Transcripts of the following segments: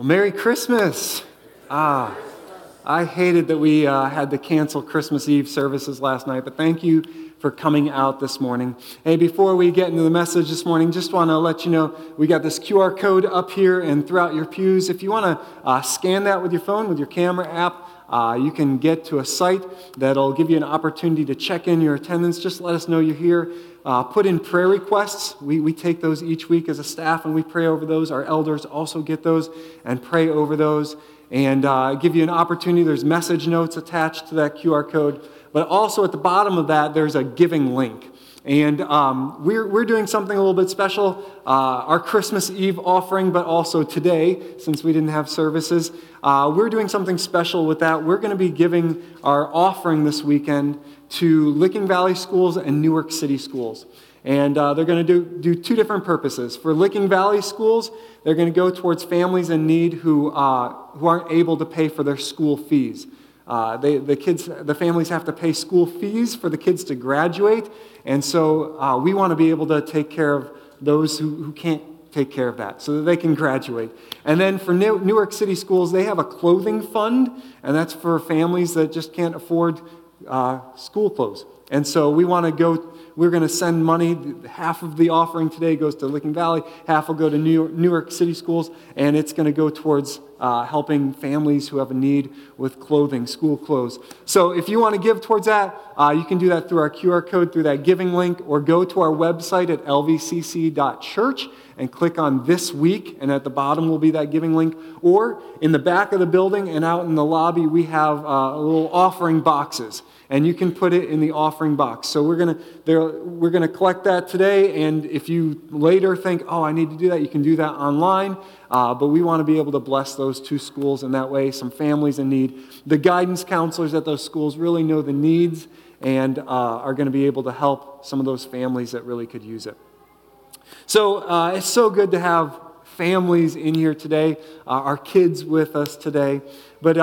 Well, Merry Christmas. I hated that we had to cancel Christmas Eve services last night, but thank you for coming out this morning. Hey, before we get into the message this morning, just want to let you know we got this QR code up here and throughout your pews. If you want to scan that with your phone, with your camera app, you can get to a site that'll give you an opportunity to check in your attendance. Just let us know you're here. Put in prayer requests. We take those each week as a staff, and we pray over those. Our elders also get those and pray over those. And give you an opportunity. There's message notes attached to that QR code. But also at the bottom of that, there's a giving link. And we're doing something a little bit special. Our Christmas Eve offering, but also today, since we didn't have services, we're doing something special with that. We're going to be giving our offering this weekend to Licking Valley Schools and Newark City Schools. And they're going to do two different purposes. For Licking Valley Schools, they're going to go towards families in need who aren't able to pay for their school fees. The families have to pay school fees for the kids to graduate, and so we want to be able to take care of those who can't take care of that, so that they can graduate. And then for Newark City Schools, they have a clothing fund, and that's for families that just can't afford school clothes. And so we're going to send money. Half of the offering today goes to Licking Valley, half will go to Newark City Schools, and it's going to go towards helping families who have a need with clothing, school clothes. So if you want to give towards that, you can do that through our QR code, through that giving link, or go to our website at lvcc.church and click on This Week, and at the bottom will be that giving link. Or in the back of the building and out in the lobby, we have little offering boxes, and you can put it in the offering box. So we're gonna collect that today, and if you later think, oh, I need to do that, you can do that online. But we want to be able to bless those two schools in that way, some families in need. The guidance counselors at those schools really know the needs and are going to be able to help some of those families that really could use it. So it's so good to have families in here today, our kids with us today. But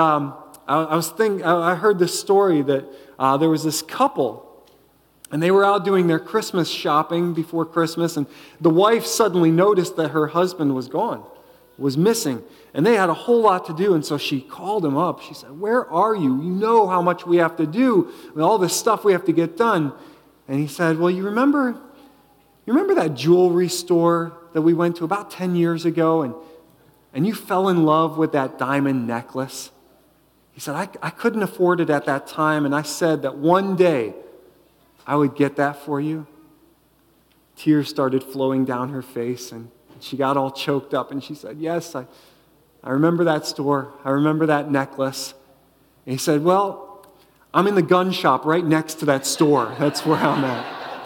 I heard this story that there was this couple, and they were out doing their Christmas shopping before Christmas, and the wife suddenly noticed that her husband was gone, was missing, and they had a whole lot to do, and so she called him up. She said, "Where are you? You know how much we have to do, and all this stuff we have to get done." And he said, "Well, you remember that jewelry store that we went to about 10 years ago, and you fell in love with that diamond necklace?" He said, I couldn't afford it at that time, and I said that one day I would get that for you." Tears started flowing down her face, and she got all choked up, and she said, "Yes, I remember that store. I remember that necklace." And he said, "Well, I'm in the gun shop right next to that store. That's where I'm at."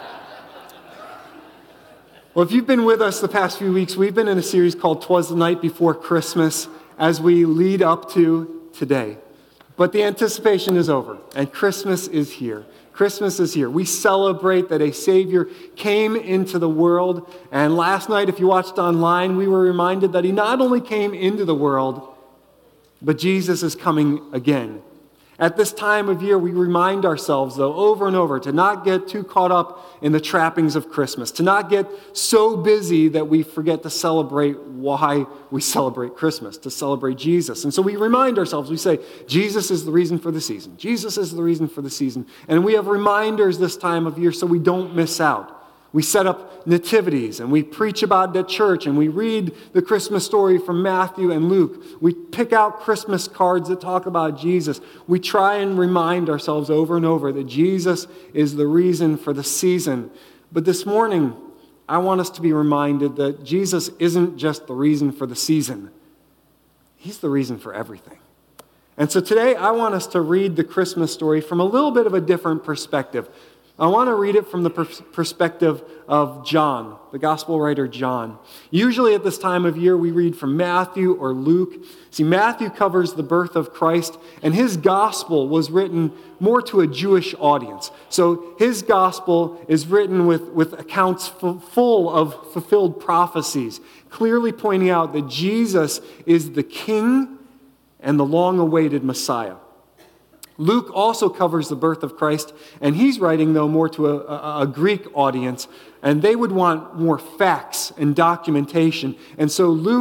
Well, if you've been with us the past few weeks, we've been in a series called 'Twas the Night Before Christmas as we lead up to today. But the anticipation is over, and Christmas is here. Christmas is here. We celebrate that a Savior came into the world, and last night, if you watched online, we were reminded that He not only came into the world, but Jesus is coming again. At this time of year, we remind ourselves, though, over and over, to not get too caught up in the trappings of Christmas, to not get so busy that we forget to celebrate why we celebrate Christmas, to celebrate Jesus. And so we remind ourselves, we say, Jesus is the reason for the season. Jesus is the reason for the season. And we have reminders this time of year so we don't miss out. We set up nativities, and we preach about it at church, and we read the Christmas story from Matthew and Luke. We pick out Christmas cards that talk about Jesus. We try and remind ourselves over and over that Jesus is the reason for the season. But this morning, I want us to be reminded that Jesus isn't just the reason for the season. He's the reason for everything. And so today, I want us to read the Christmas story from a little bit of a different perspective. I want to read it from the perspective of John, the gospel writer John. Usually at this time of year, we read from Matthew or Luke. See, Matthew covers the birth of Christ, and his gospel was written more to a Jewish audience. So his gospel is written with accounts full of fulfilled prophecies, clearly pointing out that Jesus is the King and the long-awaited Messiah. Luke also covers the birth of Christ, and he's writing, though, more to a Greek audience, and they would want more facts and documentation. And so Luke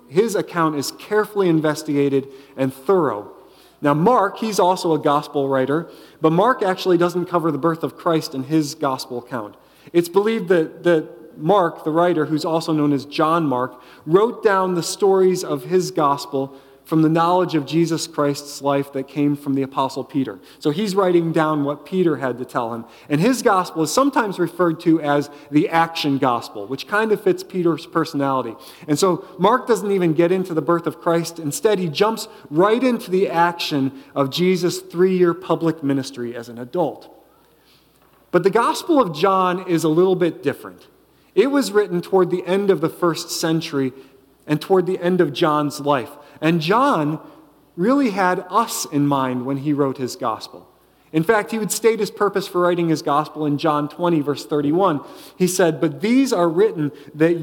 his account is carefully investigated and thorough. Now, Mark, he's also a gospel writer, but Mark actually doesn't cover the birth of Christ in his gospel account. It's believed that Mark, the writer, who's also known as John Mark, wrote down the stories of his gospel from the knowledge of Jesus Christ's life that came from the Apostle Peter. So he's writing down what Peter had to tell him. And his gospel is sometimes referred to as the action gospel, which kind of fits Peter's personality. And so Mark doesn't even get into the birth of Christ. Instead, he jumps right into the action of Jesus' 3-year public ministry as an adult. But the Gospel of John is a little bit different. It was written toward the end of the first century and toward the end of John's life. And John really had us in mind when he wrote his gospel. In fact, he would state his purpose for writing his gospel in John 20, verse 31. He said, "But these are written that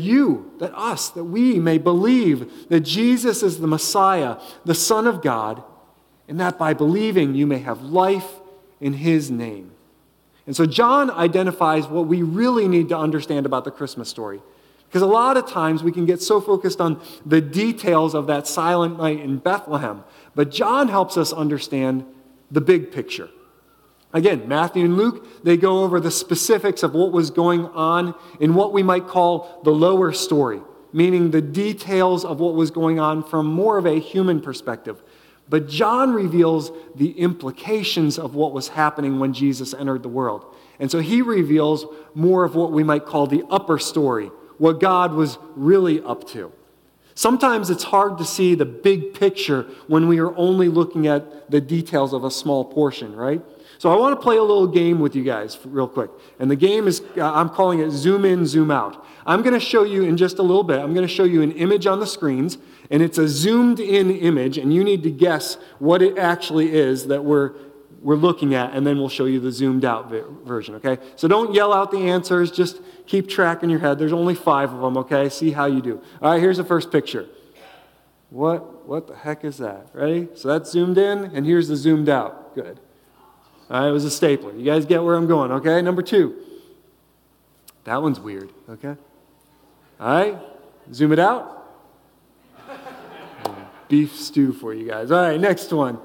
we may believe that Jesus is the Messiah, the Son of God, and that by believing you may have life in his name." And so John identifies what we really need to understand about the Christmas story. Because a lot of times we can get so focused on the details of that silent night in Bethlehem. But John helps us understand the big picture. Again, Matthew and Luke, they go over the specifics of what was going on in what we might call the lower story, meaning the details of what was going on from more of a human perspective. But John reveals the implications of what was happening when Jesus entered the world. And so he reveals more of what we might call the upper story, what God was really up to. Sometimes it's hard to see the big picture when we are only looking at the details of a small portion, right? So I want to play a little game with you guys real quick. And the game is, I'm calling it Zoom In, Zoom Out. I'm going to show you in just a little bit, I'm going to show you an image on the screens, and it's a zoomed in image, and you need to guess what it actually is that we're looking at, and then we'll show you the zoomed out version, okay? So don't yell out the answers, just keep track in your head. There's only 5 of them, okay? See how you do. All right, here's the first picture. What the heck is that? Ready? So that's zoomed in, and here's the zoomed out. Good. All right, it was a stapler. You guys get where I'm going, okay? Number 2. That one's weird, okay? All right, zoom it out. Beef stew for you guys. All right, next one.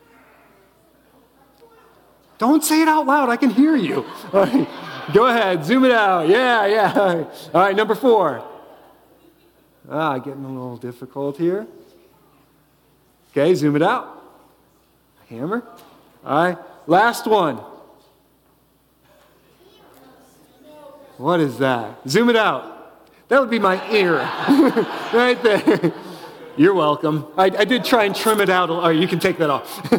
Don't say it out loud. I can hear you. All right, go ahead. Zoom it out. Yeah. All right, number 4. Getting a little difficult here. Okay, zoom it out. Hammer. All right, last one. What is that? Zoom it out. That would be my ear. Right there. You're welcome. I did try and trim it out. All right, you can take that off.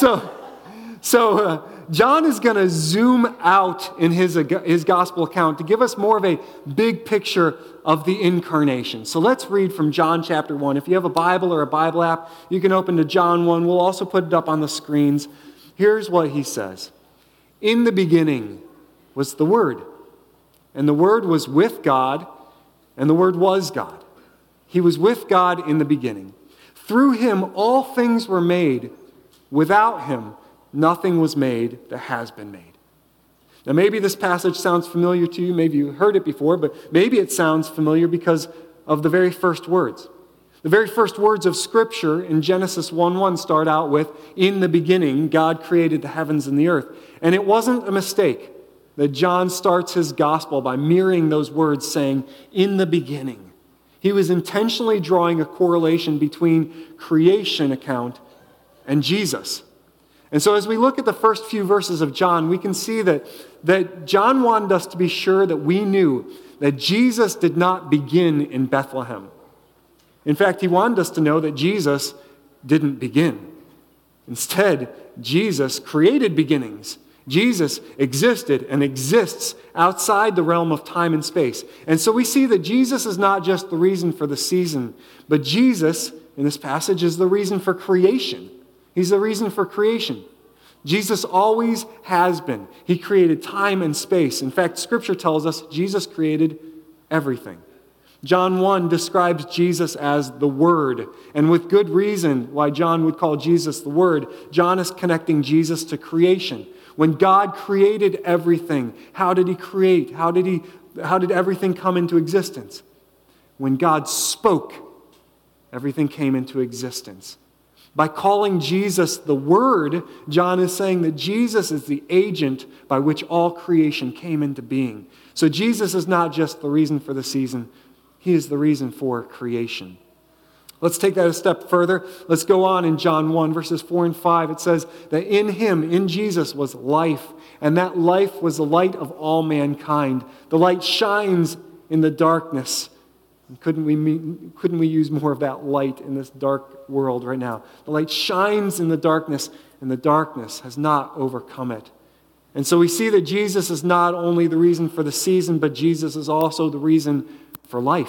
So John is going to zoom out in his gospel account to give us more of a big picture of the incarnation. So let's read from John chapter 1. If you have a Bible or a Bible app, you can open to John 1. We'll also put it up on the screens. Here's what he says. "In the beginning was the Word, and the Word was with God, and the Word was God. He was with God in the beginning. Through him all things were made. Without him nothing was made that has been made." Now maybe this passage sounds familiar to you. Maybe you heard it before, but maybe it sounds familiar because of the very first words. The very first words of Scripture in Genesis 1:1 start out with, "In the beginning, God created the heavens and the earth." And it wasn't a mistake that John starts his gospel by mirroring those words saying, "In the beginning." He was intentionally drawing a correlation between creation account and Jesus. And so as we look at the first few verses of John, we can see that John wanted us to be sure that we knew that Jesus did not begin in Bethlehem. In fact, he wanted us to know that Jesus didn't begin. Instead, Jesus created beginnings. Jesus existed and exists outside the realm of time and space. And so we see that Jesus is not just the reason for the season, but Jesus, in this passage, is the reason for creation. He's the reason for creation. Jesus always has been. He created time and space. In fact, Scripture tells us Jesus created everything. John 1 describes Jesus as the Word, and with good reason why John would call Jesus the Word. John is connecting Jesus to creation. When God created everything, how did he create? How did everything come into existence? When God spoke, everything came into existence. By calling Jesus the Word, John is saying that Jesus is the agent by which all creation came into being. So Jesus is not just the reason for the season, he is the reason for creation. Let's take that a step further. Let's go on in John 1, verses 4 and 5. It says that in him, in Jesus, was life, and that life was the light of all mankind. The light shines in the darkness. Couldn't we use more of that light in this dark world right now? The light shines in the darkness, and the darkness has not overcome it. And so we see that Jesus is not only the reason for the season, but Jesus is also the reason for life.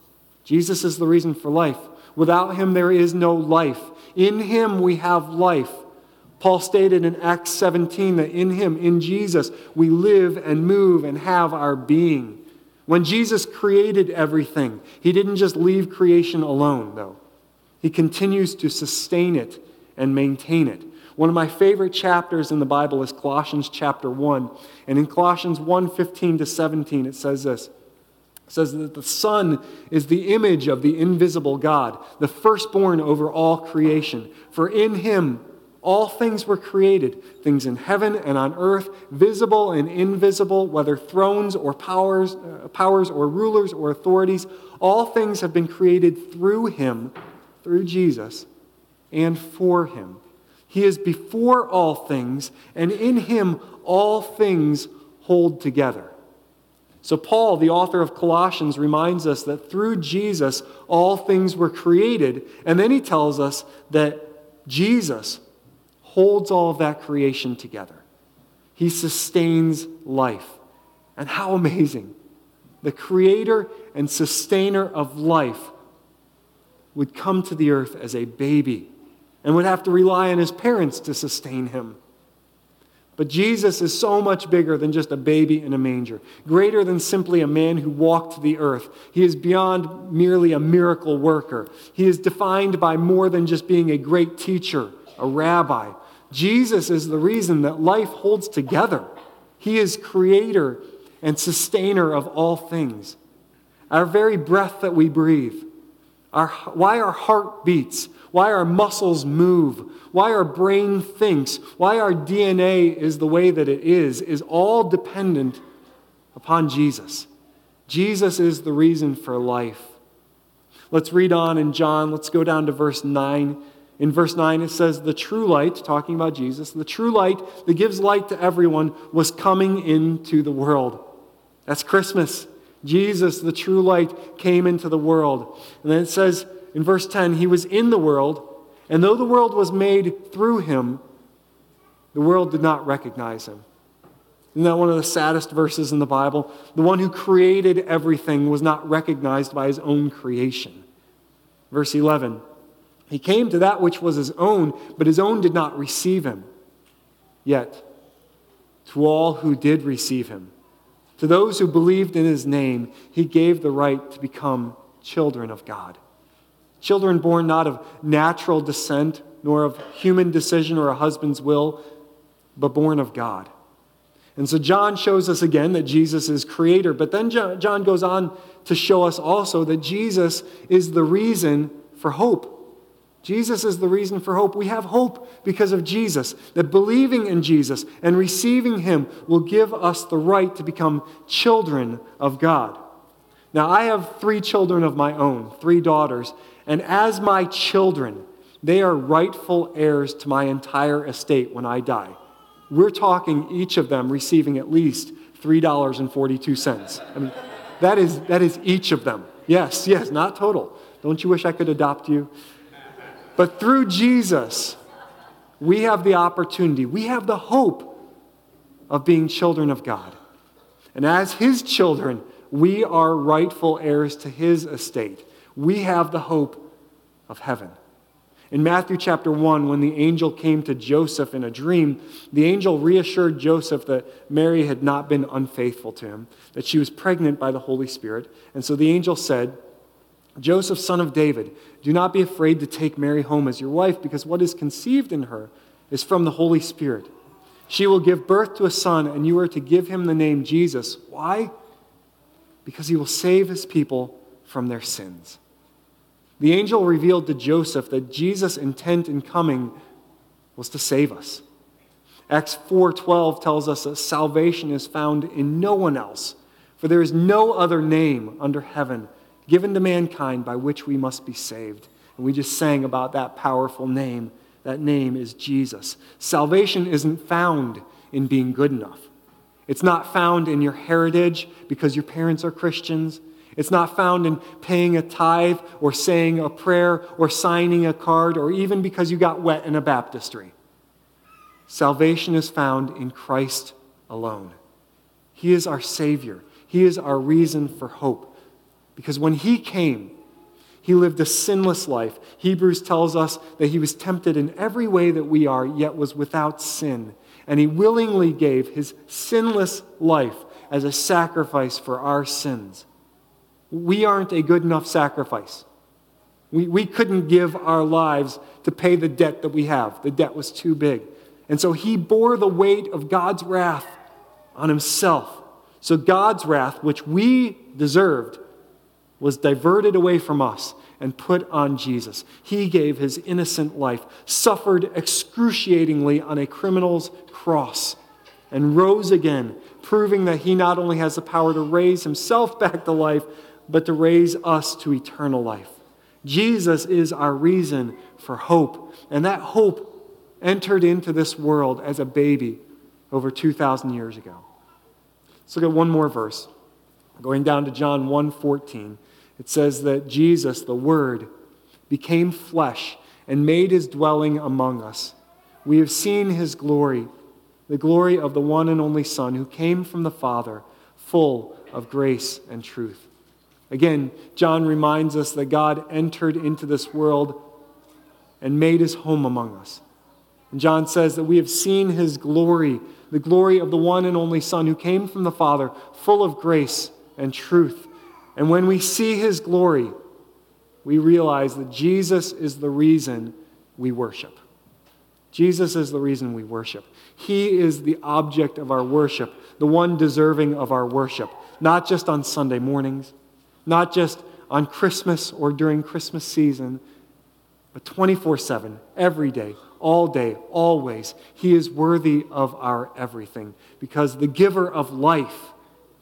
Jesus is the reason for life. Without him, there is no life. In him, we have life. Paul stated in Acts 17 that in him, in Jesus, we live and move and have our being. When Jesus created everything, he didn't just leave creation alone, though. He continues to sustain it and maintain it. One of my favorite chapters in the Bible is Colossians chapter 1. And in Colossians 1:15-17, it says this. It says that the Son is the image of the invisible God, the firstborn over all creation. For in him all things were created, things in heaven and on earth, visible and invisible, whether thrones or powers or rulers or authorities. All things have been created through him, through Jesus, and for him. He is before all things, and in him all things hold together. So Paul, the author of Colossians, reminds us that through Jesus all things were created, and then he tells us that Jesus holds all of that creation together. He sustains life. And how amazing. The creator and sustainer of life would come to the earth as a baby and would have to rely on his parents to sustain him. But Jesus is so much bigger than just a baby in a manger, greater than simply a man who walked the earth. He is beyond merely a miracle worker. He is defined by more than just being a great teacher, a rabbi. Jesus is the reason that life holds together. He is creator and sustainer of all things. Our very breath that we breathe, why our heart beats, why our muscles move, why our brain thinks, why our DNA is the way that it is all dependent upon Jesus. Jesus is the reason for life. Let's read on in John. Let's go down to verse 9. In verse 9 it says, the true light, talking about Jesus, the true light that gives light to everyone was coming into the world. That's Christmas. Jesus, the true light, came into the world. And then it says in verse 10, he was in the world, and though the world was made through him, the world did not recognize him. Isn't that one of the saddest verses in the Bible? The one who created everything was not recognized by his own creation. Verse 11, he came to that which was his own, but his own did not receive him. Yet, to all who did receive him, to those who believed in his name, he gave the right to become children of God. Children born not of natural descent, nor of human decision or a husband's will, but born of God. And so John shows us again that Jesus is creator, but then John goes on to show us also that Jesus is the reason for hope. Jesus is the reason for hope. We have hope because of Jesus, that believing in Jesus and receiving him will give us the right to become children of God. Now, I have 3 children of my own, 3 daughters, and as my children, they are rightful heirs to my entire estate when I die. We're talking each of them receiving at least $3.42. I mean, that is each of them. Yes, not total. Don't you wish I could adopt you? But through Jesus, we have the opportunity, we have the hope of being children of God. And as his children, we are rightful heirs to his estate. We have the hope of heaven. In Matthew chapter 1, when the angel came to Joseph in a dream, the angel reassured Joseph that Mary had not been unfaithful to him, that she was pregnant by the Holy Spirit. And so the angel said, Joseph, son of David, do not be afraid to take Mary home as your wife, because what is conceived in her is from the Holy Spirit. She will give birth to a son, and you are to give him the name Jesus. Why? Because he will save his people from their sins. The angel revealed to Joseph that Jesus' intent in coming was to save us. Acts 4:12 tells us that salvation is found in no one else, for there is no other name under heaven given to mankind by which we must be saved. And we just sang about that powerful name. That name is Jesus. Salvation isn't found in being good enough. It's not found in your heritage because your parents are Christians. It's not found in paying a tithe or saying a prayer or signing a card or even because you got wet in a baptistry. Salvation is found in Christ alone. He is our Savior. He is our reason for hope. Because when He came, He lived a sinless life. Hebrews tells us that He was tempted in every way that we are, yet was without sin. And He willingly gave His sinless life as a sacrifice for our sins. We aren't a good enough sacrifice. We couldn't give our lives to pay the debt that we have. The debt was too big. And so He bore the weight of God's wrath on Himself. So God's wrath, which we deserved, was diverted away from us and put on Jesus. He gave His innocent life, suffered excruciatingly on a criminal's cross, and rose again, proving that He not only has the power to raise Himself back to life, but to raise us to eternal life. Jesus is our reason for hope, and that hope entered into this world as a baby over 2,000 years ago. Let's look at one more verse. Going down to John 1:14, it says that Jesus, the Word, became flesh and made His dwelling among us. We have seen His glory, the glory of the one and only Son who came from the Father, full of grace and truth. Again, John reminds us that God entered into this world and made His home among us. And John says that we have seen His glory, the glory of the one and only Son who came from the Father, full of grace and truth. And when we see His glory, we realize that Jesus is the reason we worship. Jesus is the reason we worship. He is the object of our worship, the one deserving of our worship, not just on Sunday mornings, not just on Christmas or during Christmas season, but 24/7, every day, always. He is worthy of our everything because the giver of life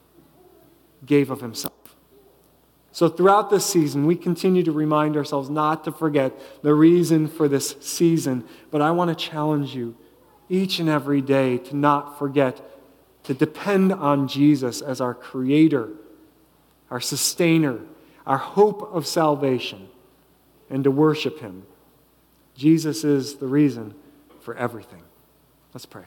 gave of Himself. So throughout this season, we continue to remind ourselves not to forget the reason for this season, but I want to challenge you each and every day to not forget to depend on Jesus as our Creator, our Sustainer, our hope of salvation, and to worship Him. Jesus is the reason for everything. Let's pray.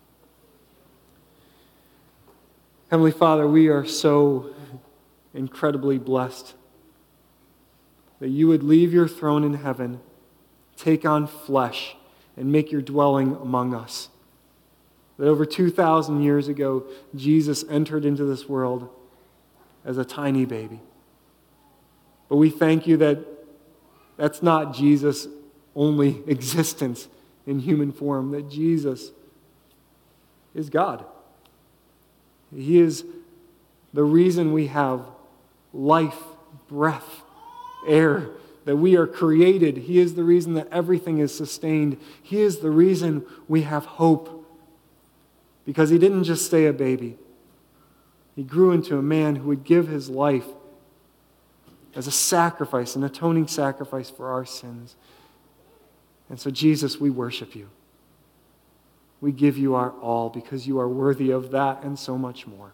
Heavenly Father, we are so incredibly blessed that You would leave Your throne in heaven, take on flesh, and make Your dwelling among us. That over 2,000 years ago, Jesus entered into this world as a tiny baby. But we thank You that that's not Jesus' only existence in human form, that Jesus is God. He is the reason we have life, breath, air, that we are created. He is the reason that everything is sustained. He is the reason we have hope. Because He didn't just stay a baby. He grew into a man who would give His life as a sacrifice, an atoning sacrifice for our sins. And so, Jesus, we worship You. We give You our all because You are worthy of that and so much more.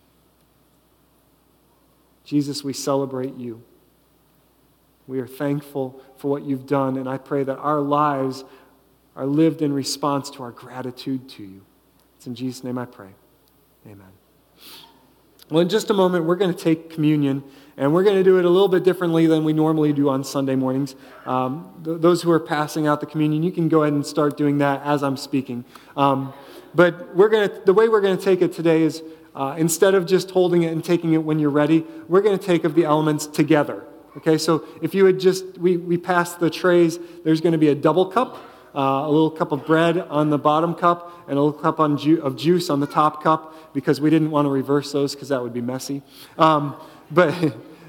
Jesus, we celebrate You. We are thankful for what You've done, and I pray that our lives are lived in response to our gratitude to You. It's in Jesus' name I pray. Amen. Well, in just a moment, we're going to take communion, and we're going to do it a little bit differently than we normally do on Sunday mornings. Those who are passing out the communion, you can go ahead and start doing that as I'm speaking. But the way we're going to take it today is instead of just holding it and taking it when you're ready, we're going to take of the elements together. Okay, so if you would we pass the trays, there's going to be a double cup, a little cup of bread on the bottom cup, and a little cup of juice on the top cup, because we didn't want to reverse those because that would be messy. But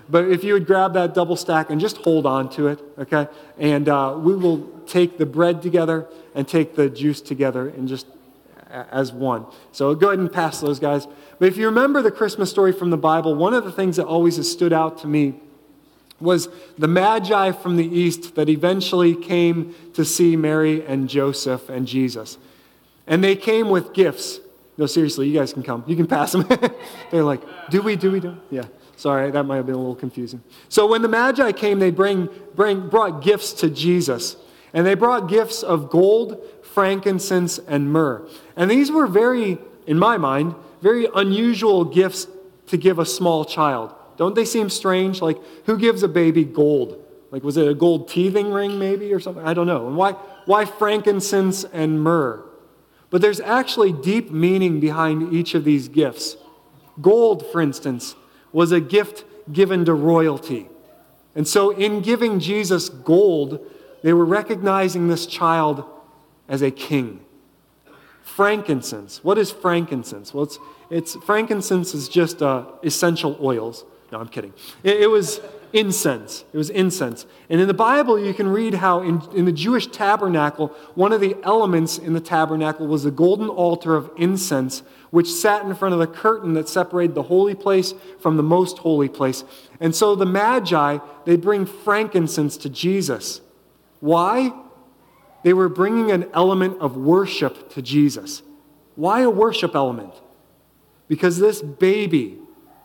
But if you would grab that double stack and just hold on to it, okay? And we will take the bread together and take the juice together and just as one. So go ahead and pass those, guys. But if you remember the Christmas story from the Bible, one of the things that always has stood out to me was the Magi from the east that eventually came to see Mary and Joseph and Jesus. And they came with gifts. No, seriously, you guys can come. You can pass them. They're like, do we? Yeah. Sorry, that might have been a little confusing. So when the Magi came, they brought gifts to Jesus. And they brought gifts of gold, frankincense, and myrrh. And these were very, in my mind, very unusual gifts to give a small child. Don't they seem strange? Like, who gives a baby gold? Like, was it a gold teething ring maybe or something? I don't know. And why frankincense and myrrh? But there's actually deep meaning behind each of these gifts. Gold, for instance, was a gift given to royalty. And so in giving Jesus gold, they were recognizing this child as a king. Frankincense. What is frankincense? Well, frankincense is just essential oils. No, I'm kidding. It was incense. It was incense. And in the Bible, you can read how in the Jewish tabernacle, one of the elements in the tabernacle was the golden altar of incense, which sat in front of the curtain that separated the holy place from the most holy place. And so the Magi, they bring frankincense to Jesus. Why? They were bringing an element of worship to Jesus. Why a worship element? Because this baby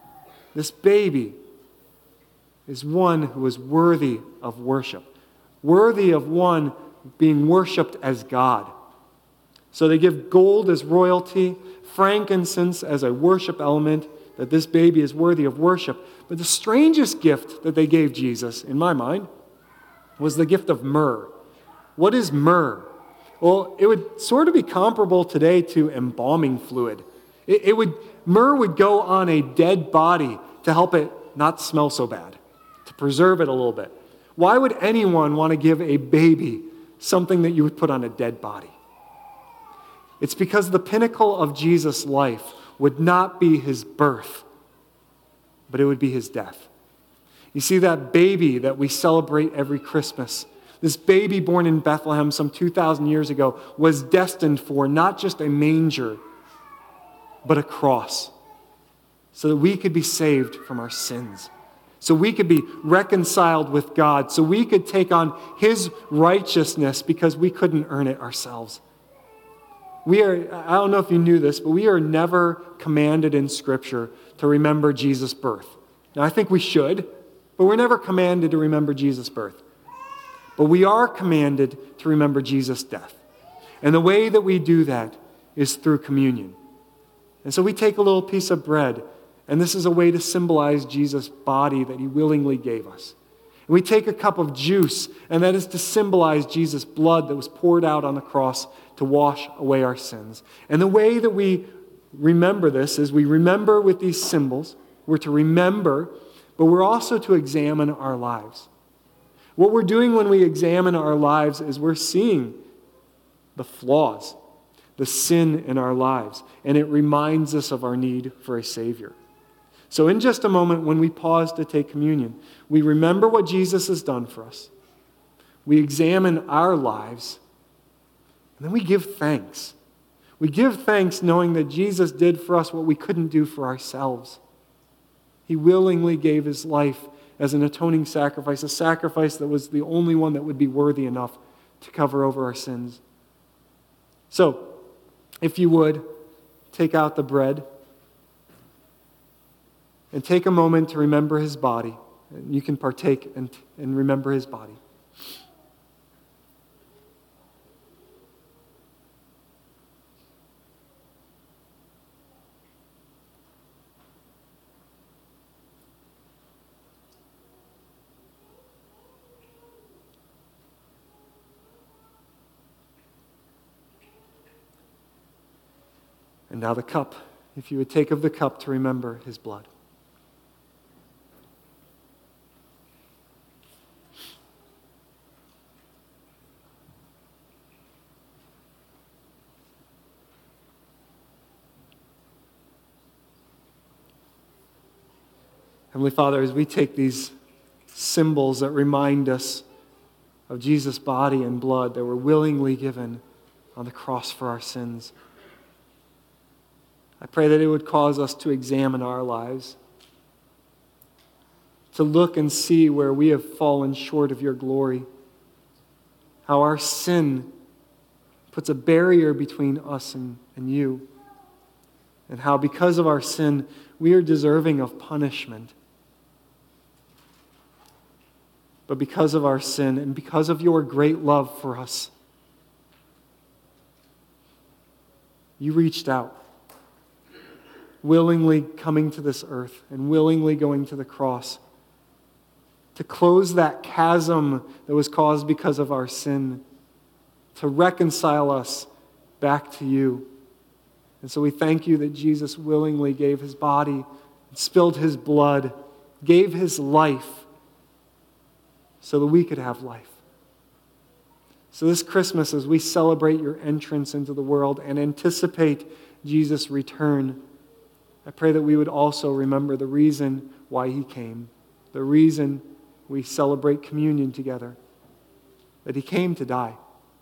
is one who is worthy of worship. Worthy of one being worshipped as God. So they give gold as royalty, frankincense as a worship element, that this baby is worthy of worship. But the strangest gift that they gave Jesus, in my mind, was the gift of myrrh. What is myrrh? Well, it would sort of be comparable today to embalming fluid. Myrrh would go on a dead body to help it not smell so bad, to preserve it a little bit. Why would anyone want to give a baby something that you would put on a dead body? It's because the pinnacle of Jesus' life would not be his birth, but it would be his death. You see, that baby that we celebrate every Christmas, this baby born in Bethlehem some 2,000 years ago, was destined for not just a manger, but a cross, so that we could be saved from our sins, so we could be reconciled with God, so we could take on his righteousness because we couldn't earn it ourselves. I don't know if you knew this, but we are never commanded in Scripture to remember Jesus' birth. Now, I think we should, but we're never commanded to remember Jesus' birth. But we are commanded to remember Jesus' death. And the way that we do that is through communion. And so we take a little piece of bread, and this is a way to symbolize Jesus' body that he willingly gave us. And we take a cup of juice, and that is to symbolize Jesus' blood that was poured out on the cross to wash away our sins. And the way that we remember this is we remember with these symbols. We're to remember, but we're also to examine our lives. What we're doing when we examine our lives is we're seeing the flaws, the sin in our lives, and it reminds us of our need for a Savior. So in just a moment, when we pause to take communion, we remember what Jesus has done for us. We examine our lives, and then we give thanks. We give thanks knowing that Jesus did for us what we couldn't do for ourselves. He willingly gave his life as an atoning sacrifice, a sacrifice that was the only one that would be worthy enough to cover over our sins. So, if you would, take out the bread and take a moment to remember his body. And you can partake and remember his body. And now the cup, if you would take of the cup to remember his blood. Heavenly Father, as we take these symbols that remind us of Jesus' body and blood that were willingly given on the cross for our sins, I pray that it would cause us to examine our lives, to look and see where we have fallen short of your glory, how our sin puts a barrier between us and you, and how because of our sin we are deserving of punishment. But because of our sin and because of your great love for us, you reached out, willingly coming to this earth and willingly going to the cross to close that chasm that was caused because of our sin, to reconcile us back to you. And so we thank you that Jesus willingly gave his body, spilled his blood, gave his life so that we could have life. So this Christmas, as we celebrate your entrance into the world and anticipate Jesus' return, I pray that we would also remember the reason why he came, the reason we celebrate communion together, that he came to die.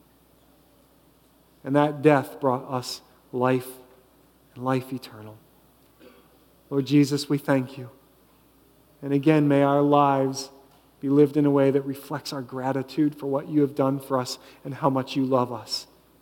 And that death brought us life and life eternal. Lord Jesus, we thank you. And again, may our lives be lived in a way that reflects our gratitude for what you have done for us and how much you love us.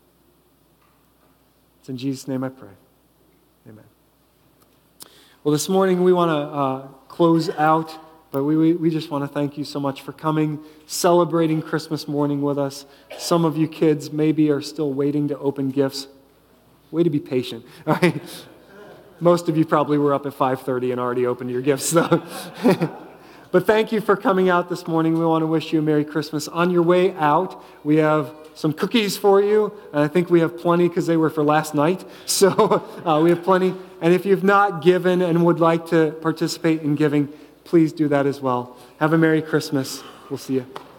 It's in Jesus' name I pray. Amen. Well, this morning we want to close out, but we just want to thank you so much for coming, celebrating Christmas morning with us. Some of you kids maybe are still waiting to open gifts. Way to be patient. All right? Most of you probably were up at 5:30 and already opened your gifts, though. But thank you for coming out this morning. We want to wish you a Merry Christmas. On your way out, we have some cookies for you. And I think we have plenty because they were for last night. So we have plenty. And if you've not given and would like to participate in giving, please do that as well. Have a Merry Christmas. We'll see you.